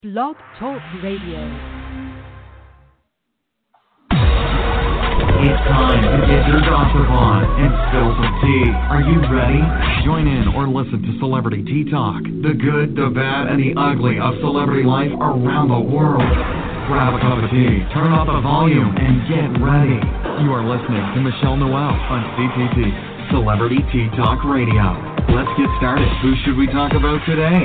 Blog Talk Radio. It's time to get your gossip on and spill some tea. Are you ready? Join in or listen to Celebrity Tea Talk. The good, the bad, and the ugly of celebrity life around the world. Grab a cup of tea, turn up the volume, and get ready. You are listening to Michelle Noel on CTT, Celebrity Tea Talk Radio. Let's get started. Who should we talk about today?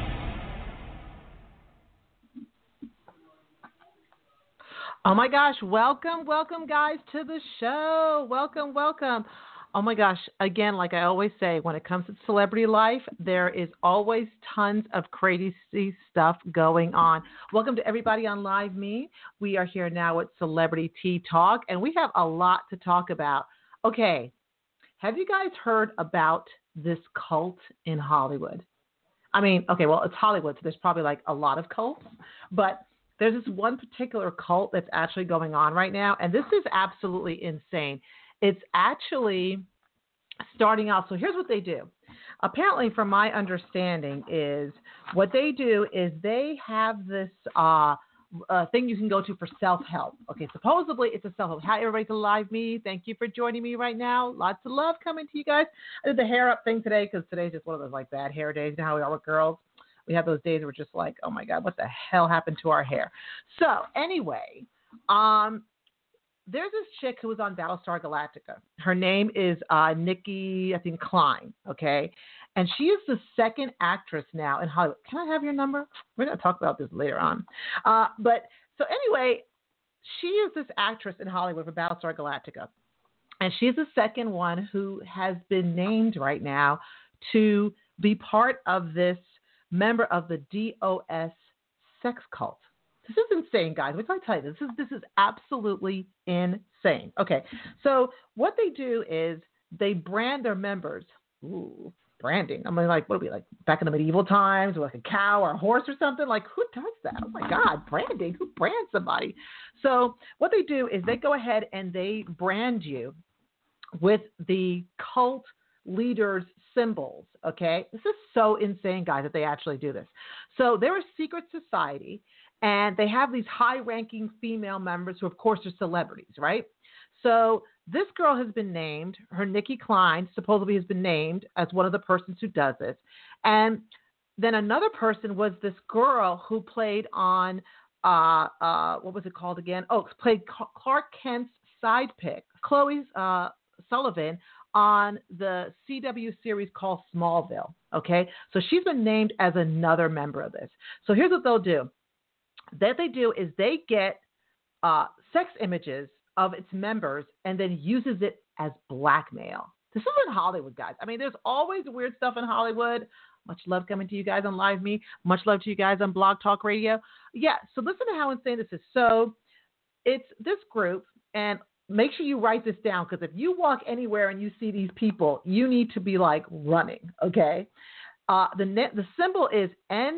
Oh my gosh, welcome guys to the show. Welcome. Oh my gosh, again, like I always say, when it comes to celebrity life, there is always tons of crazy stuff going on. Welcome to everybody on Live Me. We are here now at Celebrity Tea Talk, and we have a lot to talk about. Okay, have you guys heard about this cult in Hollywood? I mean, okay, well, it's Hollywood, so there's probably like a lot of cults, but there's this one particular cult that's actually going on right now, and this is absolutely insane. It's actually starting out. So here's what they do. Apparently, from my understanding, is what they do is they have this thing you can go to for self-help. Okay, supposedly it's a self-help. Hi, everybody, to Live Me. Thank you for joining me right now. Lots of love coming to you guys. I did the hair up thing today because today's just one of those like bad hair days. You know how we are with girls. We have those days where we're just like, oh my God, what the hell happened to our hair? So anyway, there's this chick who was on Battlestar Galactica. Her name is Nikki, I think, Klein, okay? And she is the second actress now in Hollywood. Can I have your number? We're going to talk about this later on. But so anyway, she is this actress in Hollywood for Battlestar Galactica. And she's the second one who has been named right now to be part of this member of the DOS sex cult. This is insane, guys. What did I tell you? This is absolutely insane. Okay, so what they do is they brand their members. Ooh, branding. I mean, like, what are we, like back in the medieval times, with like a cow or a horse or something? Like, who does that? Oh my God, branding. Who brands somebody? So what they do is they go ahead and they brand you with the cult leaders' symbols, okay? This is so insane, guys, that they actually do this. So they're a secret society, and they have these high-ranking female members who, of course, are celebrities, right? So this girl has been named, her Nikki Klein supposedly has been named as one of the persons who does this. And then another person was this girl who played on, what was it called again? Oh, played Clark Kent's side pick, Chloe Sullivan, on the CW series called Smallville, okay? So she's been named as another member of this. So here's what they'll do. That they do is they get sex images of its members and then uses it as blackmail. This is in Hollywood, guys. I mean, there's always weird stuff in Hollywood. Much love coming to you guys on Live Me. Much love to you guys on Blog Talk Radio. Yeah, so listen to how insane this is. So it's this group, and make sure you write this down, because if you walk anywhere and you see these people, you need to be like running, okay? The symbol is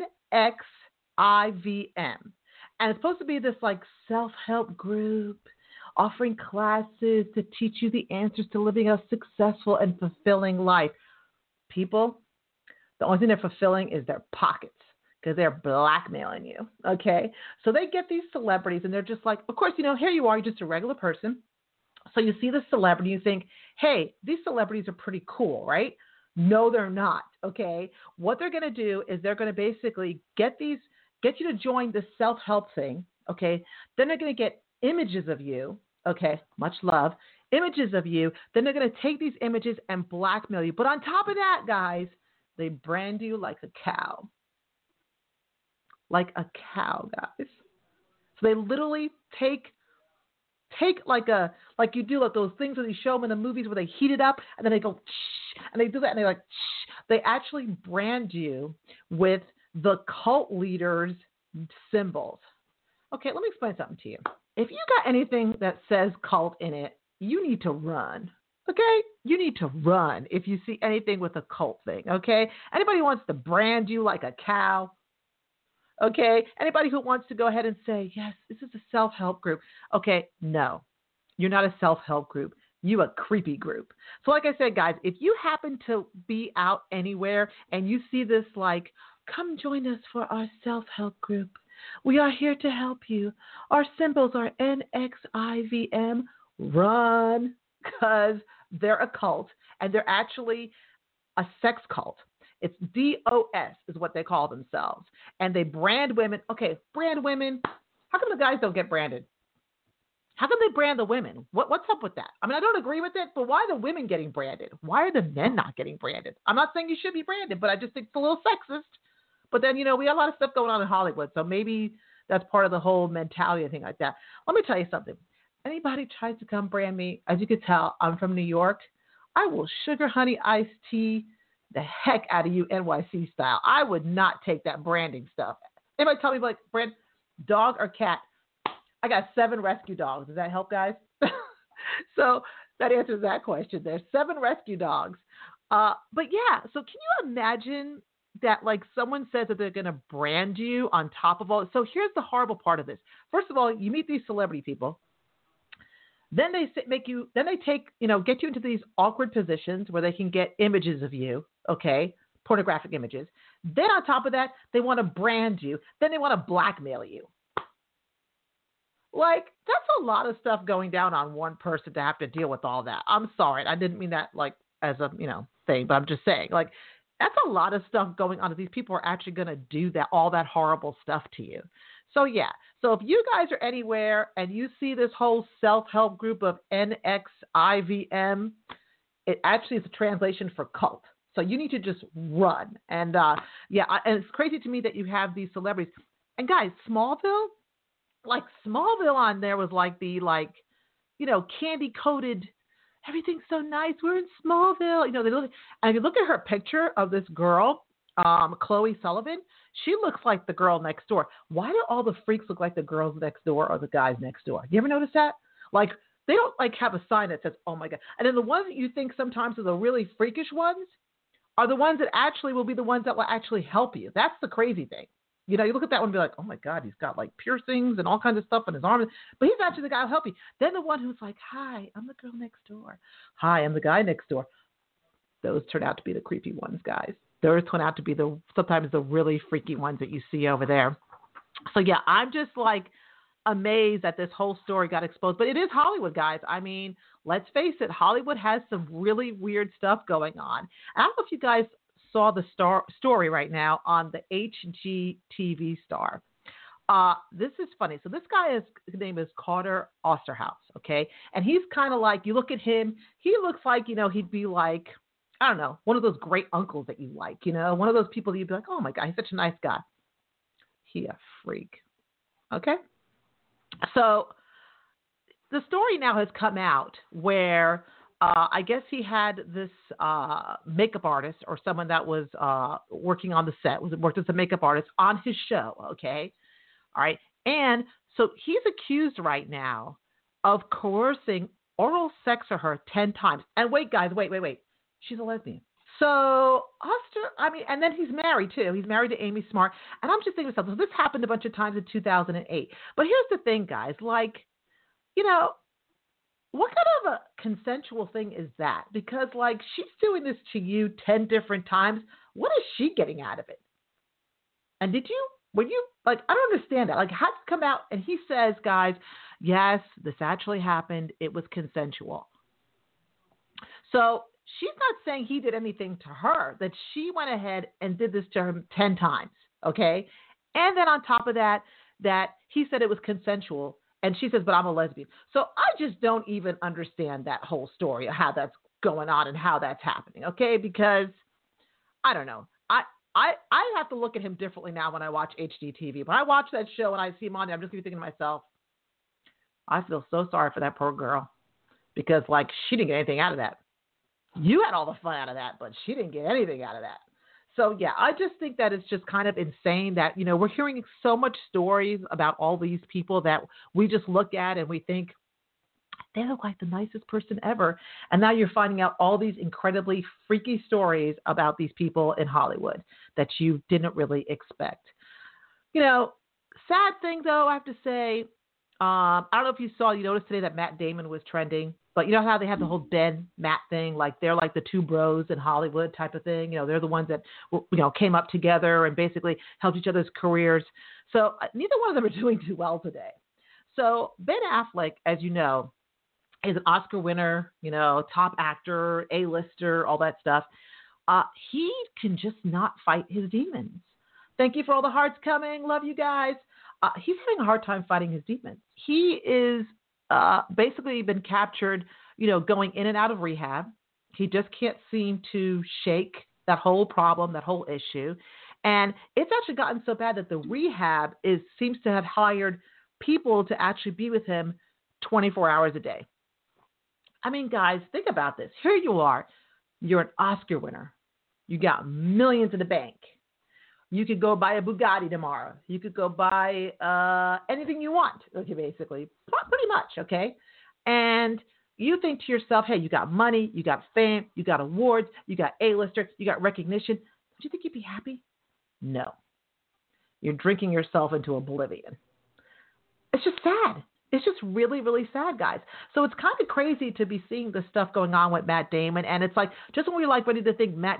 NXIVM. And it's supposed to be this like self-help group offering classes to teach you the answers to living a successful and fulfilling life. People, the only thing they're fulfilling is their pockets, because they're blackmailing you, okay? So they get these celebrities, and they're just like, of course, you know, here you are, you're just a regular person. So you see the celebrity, you think, hey, these celebrities are pretty cool, right? No, they're not, okay? What they're going to do is they're going to basically get you to join the self-help thing, okay? Then they're going to get images of you, okay? Much love. Images of you. Then they're going to take these images and blackmail you. But on top of that, guys, they brand you like a cow. Like a cow, guys. So they literally take like you do like those things where they show them in the movies where they heat it up and then they go shh, and they do that and they like shh. They actually brand you with the cult leaders' symbols. Okay, let me explain something to you. If you got anything that says cult in it, you need to run. Okay? You need to run if you see anything with a cult thing. Okay? Anybody who wants to brand you like a cow. Okay? Anybody who wants to go ahead and say, yes, this is a self-help group. Okay, no. You're not a self-help group. You a creepy group. So like I said, guys, if you happen to be out anywhere and you see this like, come join us for our self-help group, We are here to help you. Our symbols are NXIVM. Run, because they're a cult, and they're actually a sex cult. It's DOS is what they call themselves. And they brand women. Okay, brand women. How come the guys don't get branded? How come they brand the women? What's up with that? I mean, I don't agree with it, but why are the women getting branded? Why are the men not getting branded? I'm not saying you should be branded, but I just think it's a little sexist. But then, we got a lot of stuff going on in Hollywood, so maybe that's part of the whole mentality and thing like that. Let me tell you something. Anybody tries to come brand me, as you can tell, I'm from New York. I will sugar honey iced tea the heck out of you NYC style. I would not take that branding stuff. Anybody tell me, like, brand dog or cat? I got 7 rescue dogs. Does that help, guys? So that answers that question. There's 7 rescue dogs. But yeah, so can you imagine that, like, someone says that they're going to brand you on top of all? So here's the horrible part of this. First of all, you meet these celebrity people. Then they get you into these awkward positions where they can get images of you, okay, pornographic images. Then on top of that, they want to brand you. Then they want to blackmail you. Like, that's a lot of stuff going down on one person to have to deal with all that. I'm sorry. I didn't mean that, like, as a, thing, but I'm just saying, like, that's a lot of stuff going on. These people are actually going to do that, all that horrible stuff to you. So, yeah. So if you guys are anywhere and you see this whole self-help group of NXIVM, it actually is a translation for cult. So you need to just run. And, and it's crazy to me that you have these celebrities. And, guys, Smallville on there was like the, like, candy-coated, everything's so nice. We're in Smallville. And if you look at her picture of this girl, Chloe Sullivan, she looks like the girl next door. Why do all the freaks look like the girls next door or the guys next door? You ever notice that? Like, they don't, like, have a sign that says, oh, my God. And then the ones that you think sometimes are the really freakish ones are the ones that actually will be the ones that will actually help you. That's the crazy thing. You look at that one and be like, oh, my God, he's got, like, piercings and all kinds of stuff in his arm. But he's actually the guy who'll help you. Then the one who's like, hi, I'm the girl next door. Hi, I'm the guy next door. Those turn out to be the creepy ones, guys. Those turn out to be sometimes the really freaky ones that you see over there. So, yeah, I'm just, like, amazed that this whole story got exposed. But it is Hollywood, guys. I mean, let's face it. Hollywood has some really weird stuff going on. I don't know if you guys saw the story right now on the HGTV star. This is funny. So this guy his name is Carter Osterhaus, okay? And he's kind of like, you look at him, he looks like, he'd be like, I don't know, one of those great uncles that you like, one of those people that you'd be like, oh my God, he's such a nice guy. He a freak, okay? So the story now has come out where I guess he had this makeup artist or someone that was working on the set, worked as a makeup artist on his show, okay? All right. And so he's accused right now of coercing oral sex of her 10 times. And wait, guys, wait. She's a lesbian. So and then he's married too. He's married to Amy Smart. And I'm just thinking to myself, so this happened a bunch of times in 2008. But here's the thing, guys, like, what kind of a consensual thing is that? Because, like, she's doing this to you 10 different times. What is she getting out of it? And I don't understand that. Like, how did it come out? And he says, guys, yes, this actually happened. It was consensual. So she's not saying he did anything to her, that she went ahead and did this to him 10 times, okay? And then on top of that he said it was consensual. And she says, but I'm a lesbian. So I just don't even understand that whole story of how that's going on and how that's happening, okay? Because, I don't know. I have to look at him differently now when I watch HGTV. When I watch that show and I see him on there, I'm just thinking to myself, I feel so sorry for that poor girl. Because, like, she didn't get anything out of that. You had all the fun out of that, but she didn't get anything out of that. So, yeah, I just think that it's just kind of insane that, we're hearing so much stories about all these people that we just look at and we think they look like the nicest person ever. And now you're finding out all these incredibly freaky stories about these people in Hollywood that you didn't really expect. Sad thing, though, I have to say, I don't know if you noticed today that Matt Damon was trending. But you know how they have the whole Ben, Matt thing? Like they're like the two bros in Hollywood type of thing. You know, they're the ones that, came up together and basically helped each other's careers. So neither one of them are doing too well today. So Ben Affleck, as you know, is an Oscar winner, top actor, A-lister, all that stuff. He can just not fight his demons. Thank you for all the hearts coming. Love you guys. He's having a hard time fighting his demons. He is basically been captured, going in and out of rehab. He just can't seem to shake that whole problem, that whole issue. And it's actually gotten so bad that the rehab seems to have hired people to actually be with him 24 hours a day. I mean, guys, think about this. Here you are. You're an Oscar winner. You got millions in the bank. You could go buy a Bugatti tomorrow. You could go buy anything you want, okay, basically. Pretty much, okay? And you think to yourself, hey, you got money, you got fame, you got awards, you got A-listers, you got recognition. Don't you think you'd be happy? No. You're drinking yourself into oblivion. It's just sad. It's just really, really sad, guys. So it's kind of crazy to be seeing this stuff going on with Matt Damon. And it's like, just when we're like ready to think Ben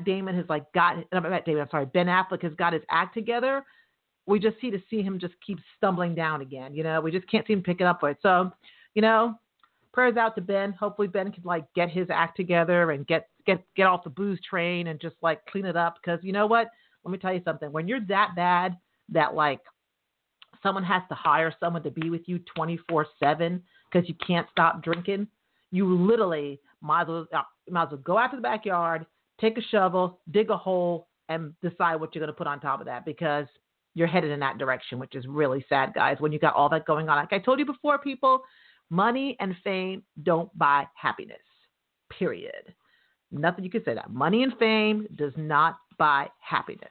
Affleck has got his act together, we just see him just keep stumbling down again. We just can't seem to pick it up for it. So, prayers out to Ben. Hopefully Ben can like get his act together and get off the booze train and just like clean it up. Because you know what? Let me tell you something. When you're that bad that like someone has to hire someone to be with you 24/7 because you can't stop drinking, you literally might as well go out to the backyard, take a shovel, dig a hole, and decide what you're going to put on top of that, because you're headed in that direction, which is really sad, guys, when you got all that going on. Like I told you before, people, money and fame don't buy happiness, period. Nothing you can say that. Money and fame does not buy happiness.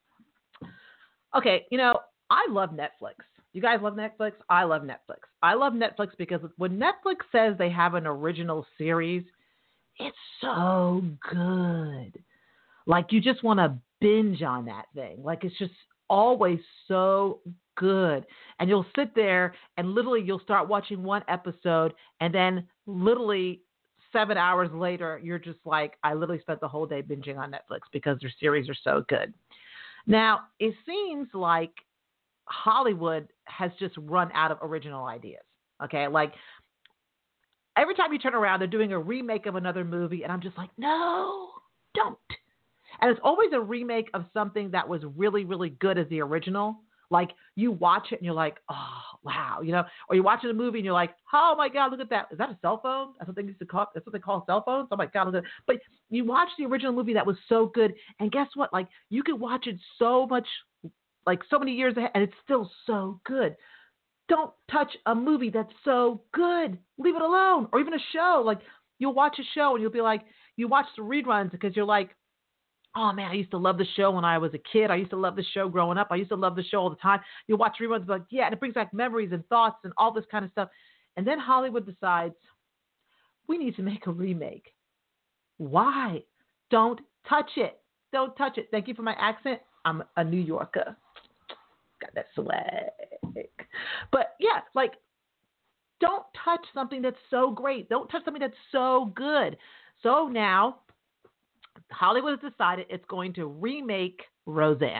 Okay, I love Netflix. You guys love Netflix? I love Netflix. I love Netflix because when Netflix says they have an original series, it's so good. Like you just want to binge on that thing. Like it's just always so good. And you'll sit there and literally you'll start watching one episode and then literally 7 hours later, you're just like, I literally spent the whole day binging on Netflix because their series are so good. Now, it seems like Hollywood has just run out of original ideas. Okay. Like every time you turn around, they're doing a remake of another movie. And I'm just like, no, don't. And it's always a remake of something that was really, really good as the original. Like you watch it and you're like, oh, wow. Or you're watching a movie and you're like, oh my God, look at that. Is that a cell phone? That's what they call cell phones. Oh my God. Look at that. But you watch the original movie that was so good. And guess what? Like you could watch it so much, like so many years ahead, and it's still so good. Don't touch a movie that's so good. Leave it alone. Or even a show. Like you'll watch a show and you'll be like, you watch the reruns because you're like, oh man, I used to love the show when I was a kid. I used to love the show growing up. I used to love the show all the time. You'll watch reruns and be like, yeah, and it brings back memories and thoughts and all this kind of stuff. And then Hollywood decides, we need to make a remake. Why? Don't touch it. Don't touch it. Thank you for my accent. I'm a New Yorker. Got that swag. But yeah, like, don't touch something that's so great. Don't touch something that's so good. So now Hollywood has decided it's going to remake Roseanne.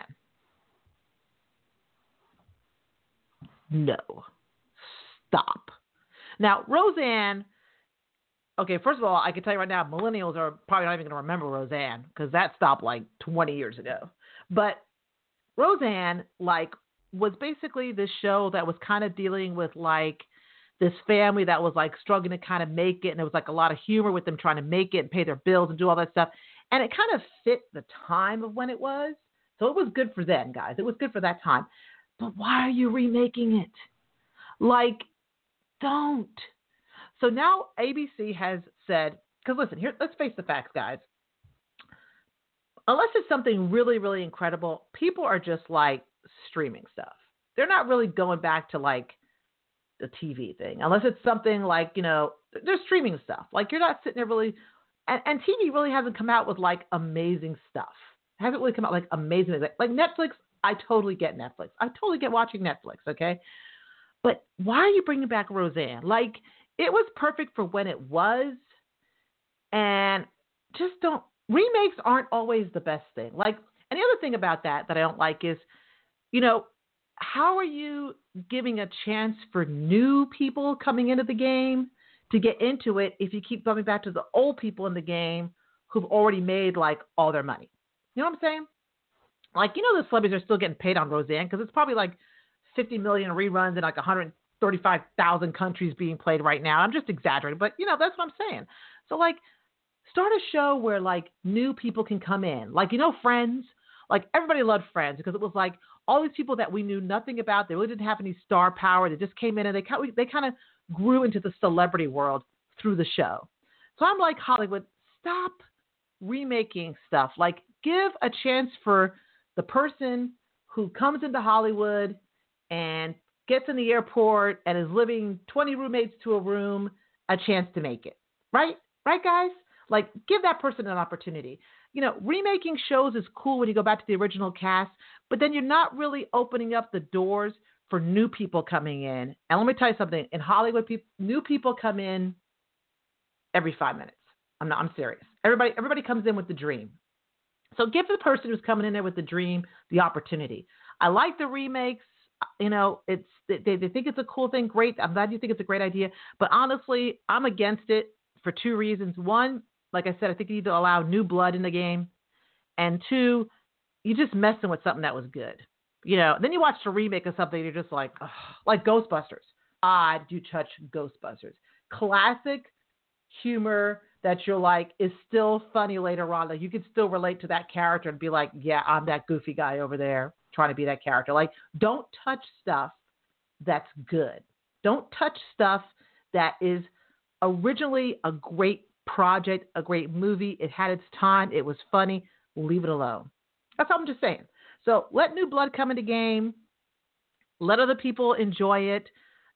No. Stop. Now, Roseanne, okay, first of all, I can tell you right now, millennials are probably not even going to remember Roseanne because that stopped like 20 years ago. But Roseanne, like, was basically this show that was kind of dealing with like this family that was like struggling to kind of make it. And there was like a lot of humor with them trying to make it and pay their bills and do all that stuff. And it kind of fit the time of when it was. So it was good for them, guys. It was good for that time. But why are you remaking it? Like, don't. So now ABC has said, because listen, here, let's face the facts, guys. Unless it's something really, really incredible, people are just like streaming stuff. They're not really going back to like the TV thing. Unless it's something like, they're streaming stuff. Like you're not sitting there really, and TV really hasn't come out with like amazing stuff. It hasn't really come out like amazing. Like Netflix, I totally get Netflix. I totally get watching Netflix, okay? But why are you bringing back Roseanne? Like, it was perfect for when it was, and just don't, remakes aren't always the best thing. Like, and the other thing about that I don't like is, how are you giving a chance for new people coming into the game to get into it if you keep coming back to the old people in the game who've already made like all their money? You know what I'm saying? Like, the celebrities are still getting paid on Roseanne because it's probably like 50 million reruns in like 135,000 countries being played right now. I'm just exaggerating, but that's what I'm saying. So like, start a show where like new people can come in. Like, Friends, like everybody loved Friends because it was like all these people that we knew nothing about. They really didn't have any star power. They just came in and they kind of grew into the celebrity world through the show. So I'm like, Hollywood, stop remaking stuff. Like, give a chance for the person who comes into Hollywood and gets in the airport and is living 20 roommates to a room a chance to make it. Right? Right, guys? Like, give that person an opportunity. Remaking shows is cool when you go back to the original cast, but then you're not really opening up the doors for new people coming in. And let me tell you something. In Hollywood, new people come in every 5 minutes. I'm serious. Everybody comes in with the dream. So give the person who's coming in there with the dream the opportunity. I like the remakes. They think it's a cool thing. Great. I'm glad you think it's a great idea. But honestly, I'm against it for two reasons. One, like I said, I think you need to allow new blood in the game. And two, you're just messing with something that was good. Then you watch a remake of something, you're just like, ugh, like Ghostbusters. I do touch Ghostbusters. Classic humor that you're like is still funny later on. Like, you can still relate to that character and be like, yeah, I'm that goofy guy over there trying to be that character. Like, don't touch stuff that's good. Don't touch stuff that is originally a great project, a great movie. It had its time. It was funny. Leave it alone. That's all I'm just saying. So let new blood come into game. Let other people enjoy it.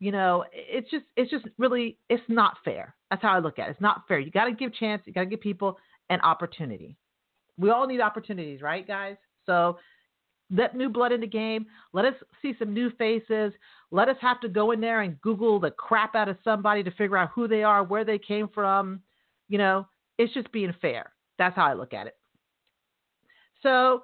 It's just really, it's not fair. That's how I look at it. It's not fair. You got to give chance. You got to give people an opportunity. We all need opportunities, right, guys? So let new blood in the game. Let us see some new faces. Let us have to go in there and Google the crap out of somebody to figure out who they are, where they came from. It's just being fair. That's how I look at it. So,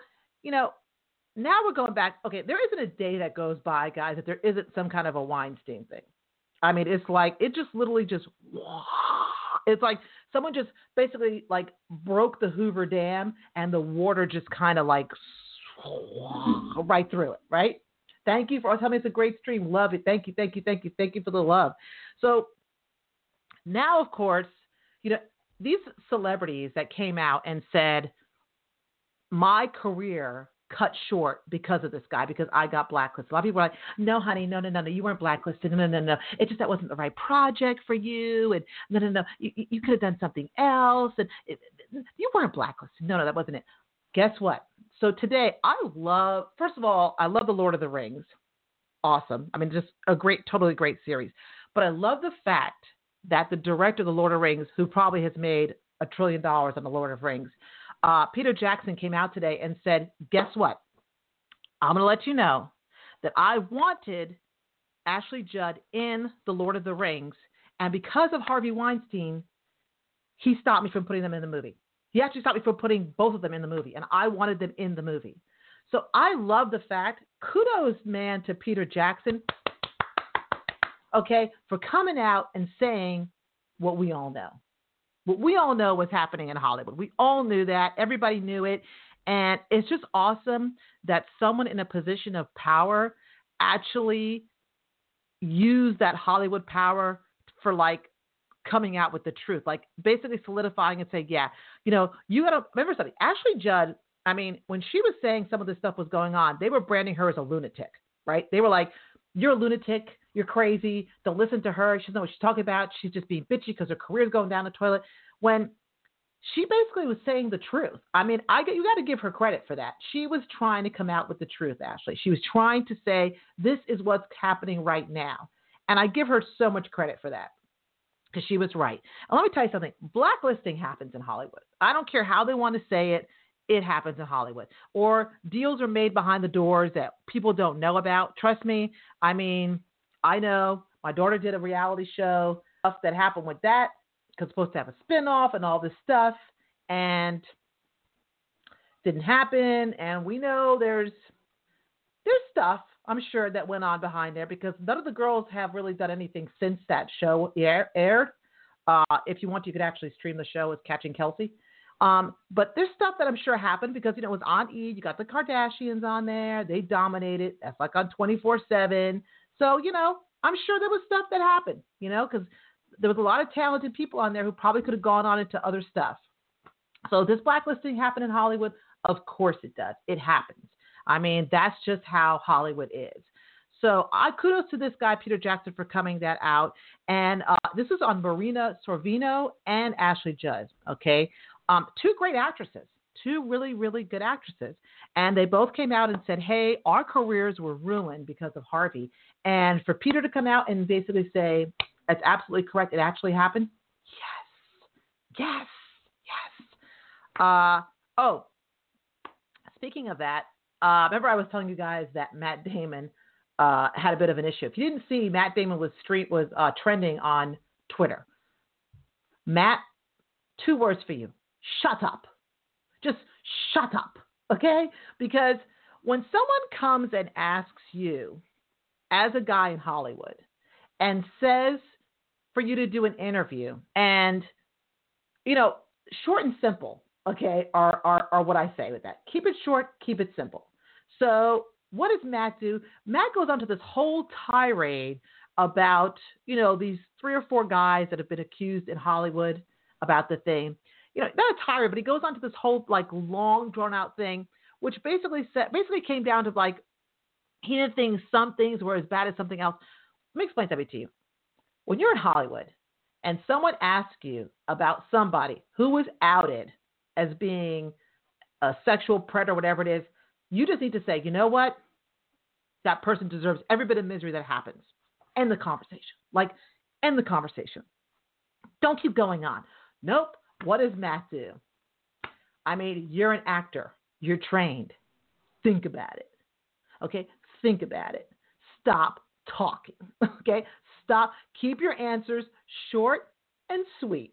now we're going back. Okay, there isn't a day that goes by, guys, that there isn't some kind of a Weinstein thing. I mean, it's like, it just literally just, it's like someone just basically like broke the Hoover Dam and the water just kind of like right through it, right? Thank you for telling me it's a great stream. Love it. Thank you for the love. So now, of course, these celebrities that came out and said, my career cut short because of this guy, because I got blacklisted. A lot of people were like, no, honey, no, you weren't blacklisted. No. It's just that wasn't the right project for you. And no, you could have done something else. And you weren't blacklisted. No, that wasn't it. Guess what? So today, first of all, I love The Lord of the Rings. Awesome. I mean, just a totally great series. But I love the fact that the director of The Lord of the Rings, who probably has made $1 trillion on The Lord of the Rings, Peter Jackson came out today and said, guess what? I'm going to let you know that I wanted Ashley Judd in The Lord of the Rings. And because of Harvey Weinstein, he stopped me from putting them in the movie. He actually stopped me from putting both of them in the movie. And I wanted them in the movie. So I love the fact, kudos, man, to Peter Jackson, okay, for coming out and saying what we all know. What we all know was happening in Hollywood. We all knew that. Everybody knew it. And it's just awesome that someone in a position of power actually used that Hollywood power for like coming out with the truth, like basically solidifying and saying, yeah, you got to remember something. Ashley Judd, I mean, when she was saying some of this stuff was going on, they were branding her as a lunatic, right? They were like, you're a lunatic. You're crazy. Don't listen to her. She doesn't know what she's talking about. She's just being bitchy because her career's going down the toilet. When she basically was saying the truth. I mean, you got to give her credit for that. She was trying to come out with the truth, Ashley. She was trying to say, this is what's happening right now. And I give her so much credit for that because she was right. And let me tell you something. Blacklisting happens in Hollywood. I don't care how they want to say it. It happens in Hollywood. Or deals are made behind the doors that people don't know about. Trust me. I mean, I know my daughter did a reality show stuff that happened with that, because it's supposed to have a spinoff and all this stuff, and didn't happen. And we know there's stuff, I'm sure, that went on behind there, because none of the girls have really done anything since that show aired. If you want, you could actually stream the show as Catching Kelsey. But there's stuff that I'm sure happened because, it was on E! You got the Kardashians on there. They dominated. That's like on 24/7. So, I'm sure there was stuff that happened, because there was a lot of talented people on there who probably could have gone on into other stuff. So this blacklisting happened in Hollywood? Of course it does. It happens. I mean, that's just how Hollywood is. So kudos to this guy, Peter Jackson, for coming that out. And this is on Marina Sorvino and Ashley Judd, okay? Two great actresses, two really, really good actresses. And they both came out and said, hey, our careers were ruined because of Harvey. And for Peter to come out and basically say, that's absolutely correct, it actually happened? Yes. Speaking of that, remember I was telling you guys that Matt Damon had a bit of an issue. If you didn't see, Matt Damon was trending on Twitter. Matt, 2 words for you. Shut up. Just shut up, okay? Because when someone comes and asks you, as a guy in Hollywood, and says for you to do an interview, and, short and simple, okay, are what I say with that. Keep it short, keep it simple. So what does Matt do? Matt goes on to this whole tirade about, these 3 or 4 guys that have been accused in Hollywood about the thing. Not a tirade, but he goes on to this whole, long, drawn-out thing, which basically came down to, he did things, some things were as bad as something else. Let me explain something to you. When you're in Hollywood and someone asks you about somebody who was outed as being a sexual predator, whatever it is, you just need to say, you know what? That person deserves every bit of misery that happens. End the conversation. End the conversation. Don't keep going on. Nope. What does Matt do? I mean, you're an actor. You're trained. Think about it. Okay? Think about it. Stop talking. Okay? Stop. Keep your answers short and sweet.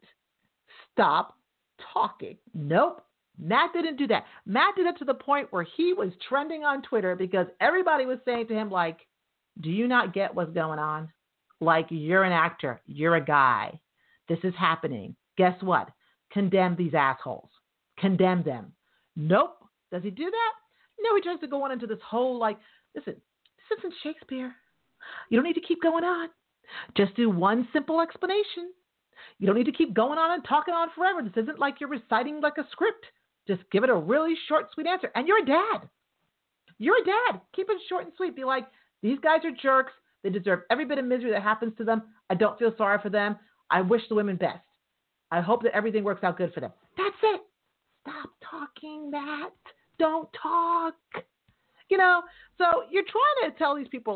Stop talking. Nope. Matt didn't do that. Matt did it to the point where he was trending on Twitter because everybody was saying to him, do you not get what's going on? You're an actor. You're a guy. This is happening. Guess what? Condemn these assholes. Condemn them. Nope. Does he do that? No, he tries to go on into this whole, listen, this isn't Shakespeare. You don't need to keep going on. Just do one simple explanation. You don't need to keep going on and talking on forever. This isn't like you're reciting a script. Just give it a really short, sweet answer. And you're a dad. You're a dad. Keep it short and sweet. Be like, these guys are jerks. They deserve every bit of misery that happens to them. I don't feel sorry for them. I wish the women best. I hope that everything works out good for them. That's it. Stop talking, Matt. Don't talk. So you're trying to tell these people,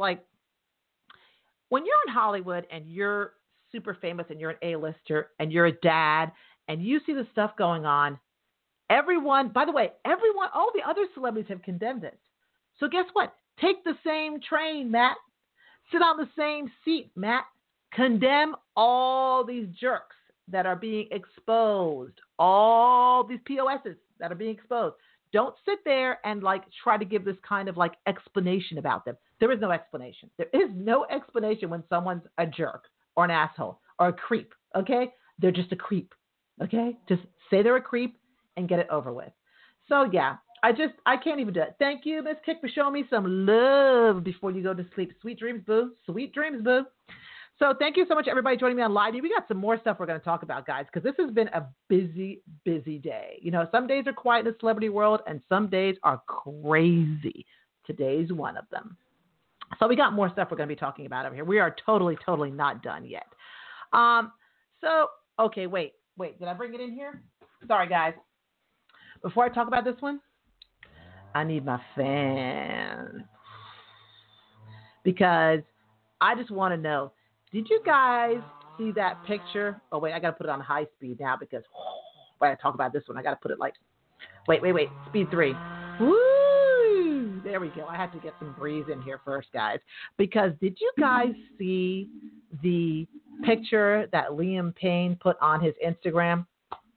when you're in Hollywood and you're super famous and you're an A-lister and you're a dad and you see the stuff going on, by the way, all the other celebrities have condemned it. So guess what? Take the same train, Matt. Sit on the same seat, Matt. Condemn all these jerks that are being exposed, all these POSs that are being exposed. Don't sit there and try to give this kind of explanation about them. There is no explanation. There is no explanation when someone's a jerk or an asshole or a creep, okay? They're just a creep, okay? Just say they're a creep and get it over with. So, yeah, I can't even do it. Thank you, Miss Kick, for showing me some love before you go to sleep. Sweet dreams, boo. Sweet dreams, boo. So thank you so much, everybody, joining me on Live. We got some more stuff we're going to talk about, guys, because this has been a busy, busy day. Some days are quiet in the celebrity world, and some days are crazy. Today's one of them. So we got more stuff we're going to be talking about over here. We are totally, totally not done yet. Okay, wait. Did I bring it in here? Sorry, guys. Before I talk about this one, I need my fan. Because I just want to know, did you guys see that picture? Oh, wait, I got to put it on high speed now because when I talk about this one, I got to put it wait, speed 3. Woo! There we go. I had to get some breeze in here first, guys. Because did you guys see the picture that Liam Payne put on his Instagram.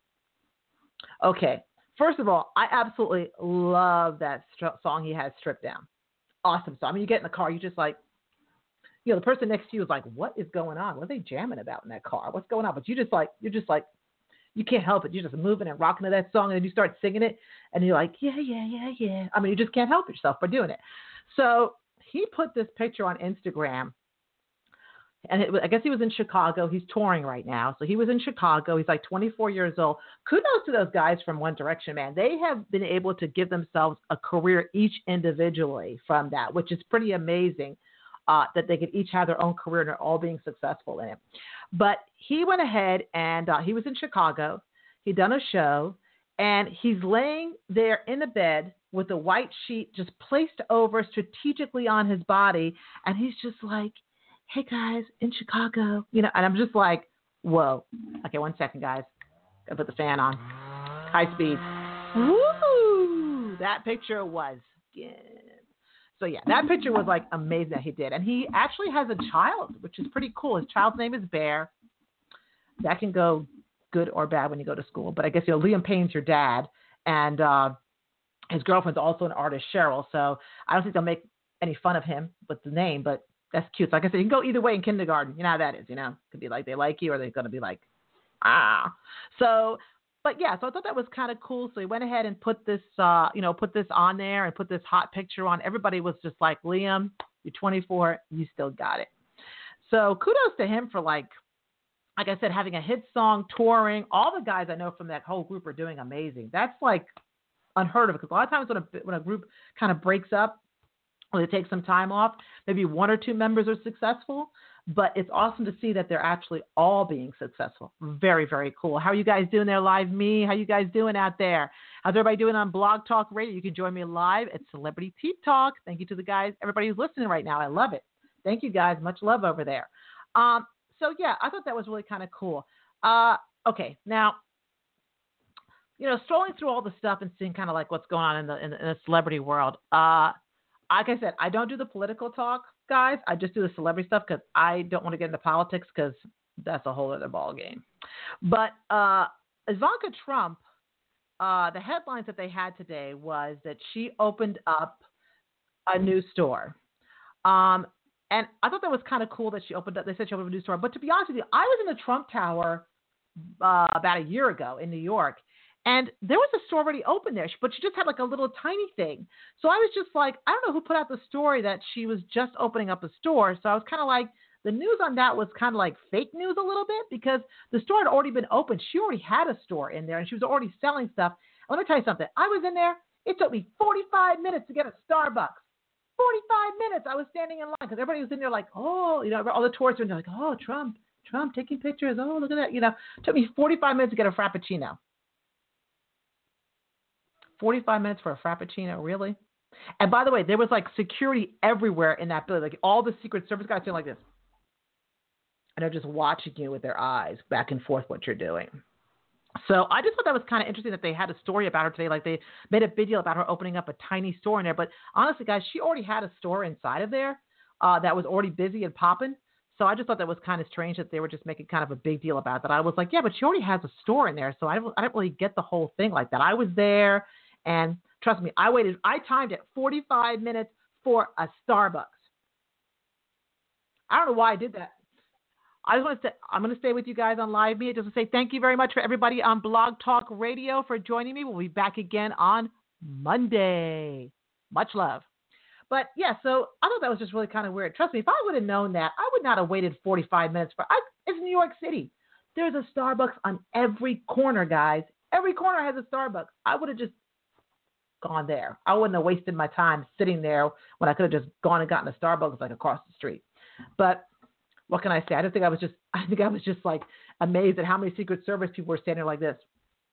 Okay, first of all, I absolutely love that song he has, Strip Down. Awesome song. I mean, you get in the car, you just like, you know, the person next to you is like, what is going on? What are they jamming about in that car? What's going on? But you're just like, you can't help it. You're just moving and rocking to that song, and then you start singing it, and you're like, yeah. I mean, you just can't help yourself by doing it. So he put this picture on Instagram, and I guess he was in Chicago. He's touring right now. So he was in Chicago. He's like 24 years old. Kudos to those guys from One Direction, man. They have been able to give themselves a career each individually from that, which is pretty amazing. That they could each have their own career and they're all being successful in it. But he went ahead and he was in Chicago. He'd done a show, and he's laying there in the bed with a white sheet just placed over strategically on his body. And he's just like, hey, guys, in Chicago. You know, and I'm just like, whoa. Okay, 1 second, guys. Gotta put the fan on. High speed. Woo! That picture was good. So, yeah, that picture was, like, amazing that he did. And he actually has a child, which is pretty cool. His child's name is Bear. That can go good or bad when you go to school. But I guess, you know, Liam Payne's your dad. And his girlfriend's also an artist, Cheryl. So I don't think they'll make any fun of him with the name. But that's cute. So like I said, you can go either way in kindergarten. You know how that is, you know. Could be like they like you or they're going to be like, ah. So... But yeah, so I thought that was kind of cool. So he went ahead and put this, put this on there and put this hot picture on. Everybody was just like, Liam, you're 24, you still got it. So kudos to him for like I said, having a hit song, touring. All the guys I know from that whole group are doing amazing. That's like unheard of because a lot of times when a group kind of breaks up or they take some time off, maybe one or two members are successful. But it's awesome to see that they're actually all being successful. Very, very cool. How are you guys doing there, Live Me? How you guys doing out there? How's everybody doing on Blog Talk Radio? You can join me live at Celebrity Tea Talk. Thank you to the guys, everybody who's listening right now. I love it. Thank you, guys. Much love over there. So, yeah, I thought that was really kind of cool. Okay, now, you know, strolling through all the stuff and seeing kind of like what's going on in the celebrity world. Like I said, I don't do the political talk, guys. I just do the celebrity stuff because I don't want to get into politics because that's a whole other ball game. But Ivanka Trump, the headlines that they had today was that she opened up a new store. And I thought that was kind of cool that she opened up. They said she opened up a new store. But to be honest with you, I was in the Trump Tower about a year ago in New York. And there was a store already open there, but she just had like a little tiny thing. So I was just like, I don't know who put out the story that she was just opening up a store. So I was kind of like, the news on that was kind of like fake news a little bit because the store had already been opened. She already had a store in there and she was already selling stuff. And let me tell you something. I was in there. It took me 45 minutes to get a Starbucks. 45 minutes. I was standing in line because everybody was in there like, oh, you know, all the tourists were in there like, oh, Trump taking pictures. Oh, look at that. You know, it took me 45 minutes to get a Frappuccino. 45 minutes for a Frappuccino, really? And by the way, there was like security everywhere in that building. Like all the Secret Service guys doing like this. And they're just watching you with their eyes back and forth what you're doing. So I just thought that was kind of interesting that they had a story about her today. Like they made a big deal about her opening up a tiny store in there. But honestly, guys, she already had a store inside of there that was already busy and popping. So I just thought that was kind of strange that they were just making kind of a big deal about that. I was like, yeah, but she already has a store in there. So I didn't really get the whole thing like that. I was there. And trust me, I timed it 45 minutes for a Starbucks. I don't know why I did that. I'm going to stay with you guys on Live Me just to say thank you very much for everybody on Blog Talk Radio for joining me. We'll be back again on Monday. Much love. But yeah, so I thought that was just really kind of weird. Trust me, if I would have known that, I would not have waited 45 minutes it's New York City. There's a Starbucks on every corner, guys. Every corner has a Starbucks. I would have just gone there. I wouldn't have wasted my time sitting there when I could have just gone and gotten a Starbucks like across the street. But what can I say? I think I was just like amazed at how many Secret Service people were standing like this.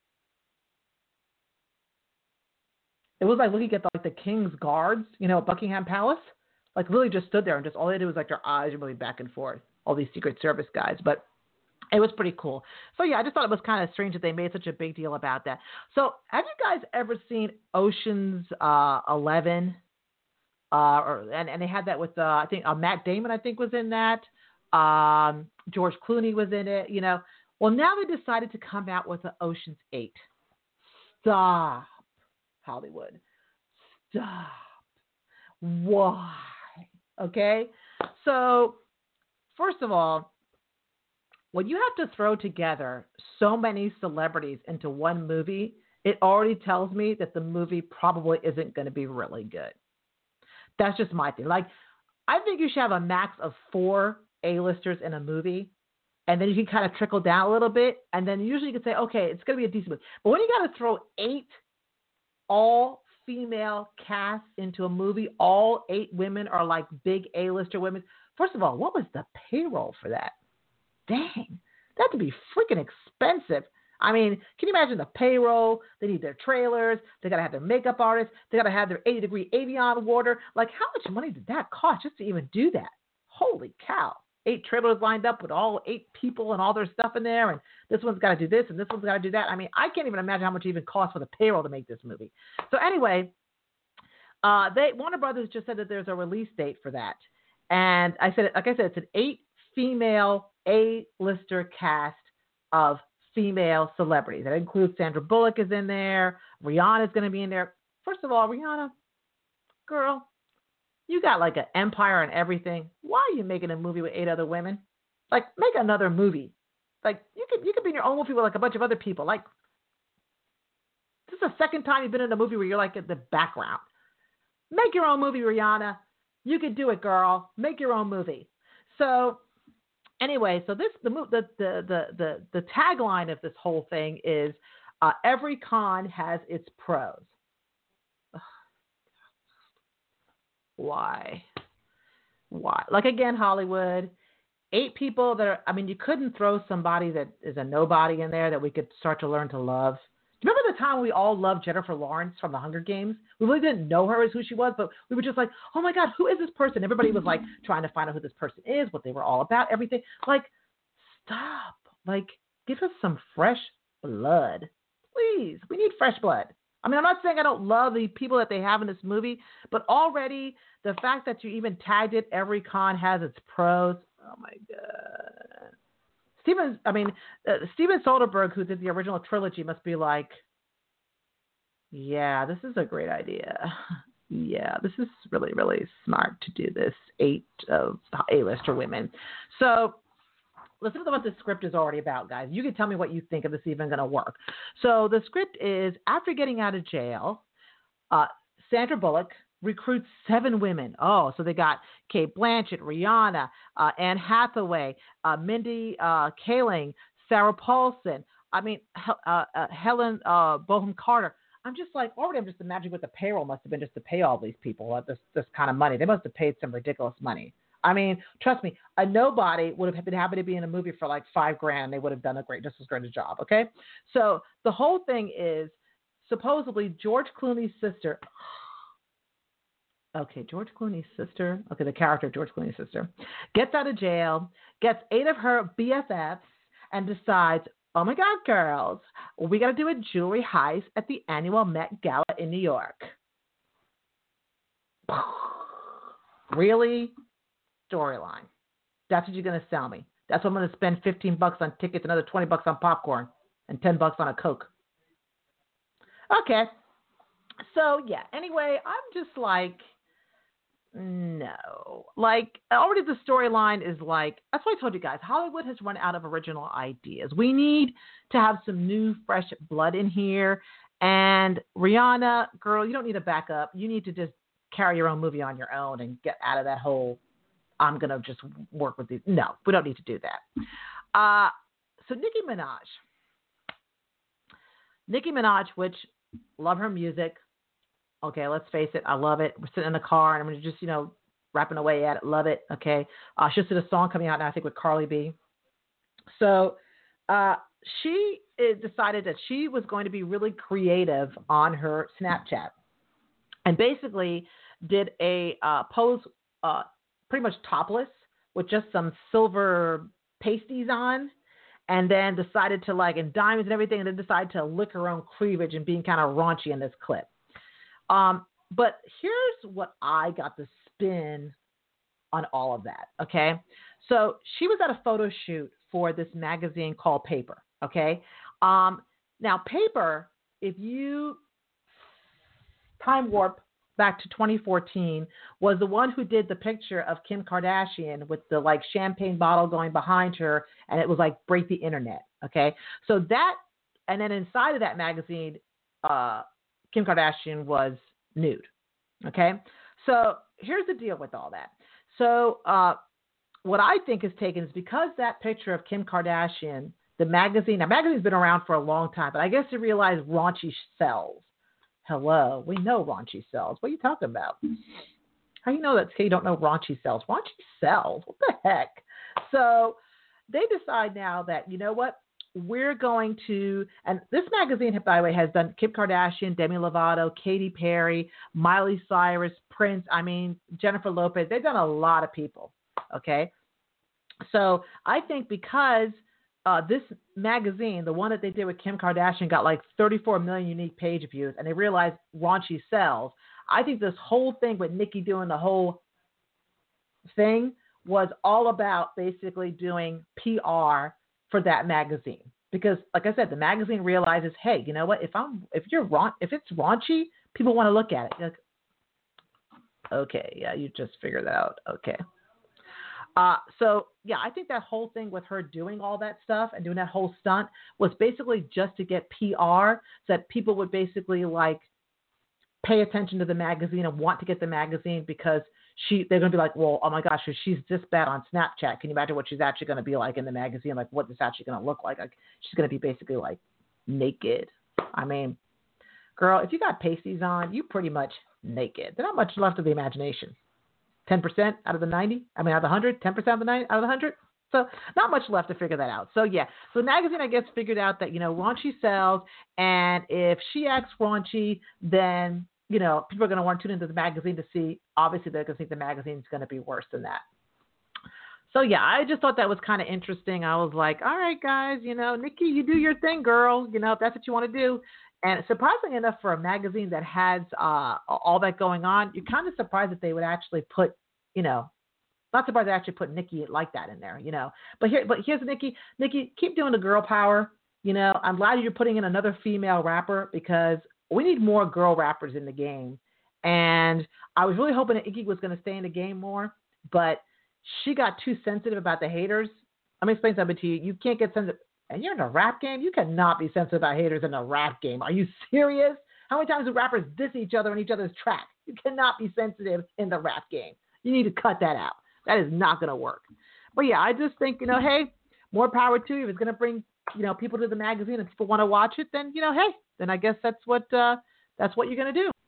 It was like looking at the King's guards, you know, at Buckingham Palace. Like really just stood there and just all they did was like their eyes were moving back and forth. All these Secret Service guys, but it was pretty cool. So, yeah, I just thought it was kind of strange that they made such a big deal about that. So, have you guys ever seen Ocean's 11? And they had that with, I think, Matt Damon, I think, was in that. George Clooney was in it, you know. Well, now they decided to come out with an Ocean's 8. Stop, Hollywood. Stop. Why? Okay? So, first of all, when you have to throw together so many celebrities into one movie, it already tells me that the movie probably isn't going to be really good. That's just my thing. Like, I think you should have a max of 4 A-listers in a movie, and then you can kind of trickle down a little bit, and then usually you can say, okay, it's going to be a decent movie. But when you got to throw 8 all-female casts into a movie, all 8 women are like big A-lister women. First of all, what was the payroll for that? Dang, that would be freaking expensive. I mean, can you imagine the payroll? They need their trailers. They got to have their makeup artists. They got to have their 80-degree Avion water. Like, how much money did that cost just to even do that? Holy cow. 8 trailers lined up with all 8 people and all their stuff in there. And this one's got to do this and this one's got to do that. I mean, I can't even imagine how much it even costs for the payroll to make this movie. So anyway, Warner Brothers just said that there's a release date for that. And I said, like I said, it's an 8 female A-lister cast of female celebrities. That includes Sandra Bullock is in there. Rihanna's going to be in there. First of all, Rihanna, girl, you got like an empire and everything. Why are you making a movie with 8 other women? Like, make another movie. Like, you could be in your own movie with like a bunch of other people. Like, this is the second time you've been in a movie where you're like in the background. Make your own movie, Rihanna. You can do it, girl. Make your own movie. So anyway, so the tagline of this whole thing is every con has its pros. Why? Like, again, Hollywood, 8 people that are, I mean, you couldn't throw somebody that is a nobody in there that we could start to learn to love. Do you remember the time we all loved Jennifer Lawrence from the Hunger Games? We really didn't know her as who she was, but we were just like, oh my God, who is this person? Everybody was like trying to find out who this person is, what they were all about, everything. Like, stop. Like, give us some fresh blood. Please. We need fresh blood. I mean, I'm not saying I don't love the people that they have in this movie, but already the fact that you even tagged it, every con has its pros. Oh my God. Steven Soderbergh, who did the original trilogy, must be like, yeah, this is a great idea. Yeah, this is really, really smart to do this. 8 of A-lister women. So listen to what the script is already about, guys. You can tell me what you think of this even going to work. So the script is, after getting out of jail, Sandra Bullock recruits 7 women. Oh, so they got Cate Blanchett, Rihanna, Anne Hathaway, Mindy Kaling, Sarah Paulson. I mean, Helen Bonham Carter. I'm just imagining what the payroll must have been just to pay all these people this kind of money. They must have paid some ridiculous money. I mean, trust me, a nobody would have been happy to be in a movie for like $5,000. They would have done just as great a job. Okay. So the whole thing is supposedly George Clooney's sister. Okay. George Clooney's sister. Okay. The character, George Clooney's sister, gets out of jail, gets 8 of her BFFs and decides, oh my God, girls, we got to do a jewelry heist at the annual Met Gala in New York. Really? Storyline. That's what you're going to sell me. That's what I'm going to spend $15 on tickets, another $20 on popcorn, and $10 on a Coke. Okay. So, yeah. Anyway, I'm just like, no. Like, already the storyline is like, that's why I told you guys, Hollywood has run out of original ideas. We need to have some new, fresh blood in here. And Rihanna, girl, you don't need a backup. You need to just carry your own movie on your own and get out of that whole, I'm going to just work with these. No, we don't need to do that. So Nicki Minaj, which love her music. Okay, let's face it. I love it. We're sitting in the car and I'm just, rapping away at it. Love it. Okay. She just did a song coming out now, I think, with Carly B. So she decided that she was going to be really creative on her Snapchat and basically did a pose pretty much topless with just some silver pasties on, and then decided to and diamonds and everything, and then decided to lick her own cleavage and being kind of raunchy in this clip. But here's what I got the spin on all of that. Okay. So she was at a photo shoot for this magazine called Paper. Okay. Now Paper, if you time warp back to 2014, was the one who did the picture of Kim Kardashian with the like champagne bottle going behind her, and it was like break the internet. Okay, so that, and then inside of that magazine, Kim Kardashian was nude. Okay, so here's the deal with all that. So what I think is taken is because that picture of Kim Kardashian, the magazine, now magazine's been around for a long time, but I guess they realized raunchy sells. Hello, we know raunchy sells. What are you talking about? How do you know that? You don't know raunchy sells? Raunchy sells. What the heck? So they decide now that, you know what? We're going to, and this magazine, by the way, has done Kim Kardashian, Demi Lovato, Katy Perry, Miley Cyrus, Prince, Jennifer Lopez. They've done a lot of people, okay? So I think because this magazine, the one that they did with Kim Kardashian, got like 34 million unique page views, and they realized raunchy sells. I think this whole thing with Nicki doing the whole thing was all about basically doing PR for that magazine. Because, like I said, the magazine realizes, hey, you know what? If it's raunchy, people want to look at it. You're like, okay, yeah, you just figured that out. Okay. So, yeah, I think that whole thing with her doing all that stuff and doing that whole stunt was basically just to get PR so that people would basically, like, pay attention to the magazine and want to get the magazine because they're going to be like, well, oh, my gosh, if she's this bad on Snapchat, can you imagine what she's actually going to be like in the magazine? Like, what it's actually going to look like? Like, she's going to be basically, like, naked. I mean, girl, if you got pasties on, you pretty much naked. There's not much left of the imagination. 10% out of the 90? Out of the 100? 10% of the 90? Out of the 100? So not much left to figure that out. So, yeah. So the magazine, I guess, figured out that, raunchy sells. And if she acts raunchy, then, people are going to want to tune into the magazine to see. Obviously, they're going to think the magazine's going to be worse than that. So, yeah, I just thought that was kind of interesting. I was like, all right, guys, Nicki, you do your thing, girl. If that's what you want to do. And surprisingly enough, for a magazine that has all that going on, you're kind of surprised that they would actually put, not surprised they actually put Nicki like that in there, But here's Nicki. Nicki, keep doing the girl power. I'm glad you're putting in another female rapper because we need more girl rappers in the game. And I was really hoping that Iggy was going to stay in the game more, but she got too sensitive about the haters. Let me explain something to you. You can't get sensitive. And you're in a rap game? You cannot be sensitive about haters in a rap game. Are you serious? How many times do rappers diss each other on each other's track? You cannot be sensitive in the rap game. You need to cut that out. That is not going to work. But yeah, I just think, hey, more power to you. If it's going to bring, people to the magazine and people want to watch it, then, hey, then I guess that's what you're going to do.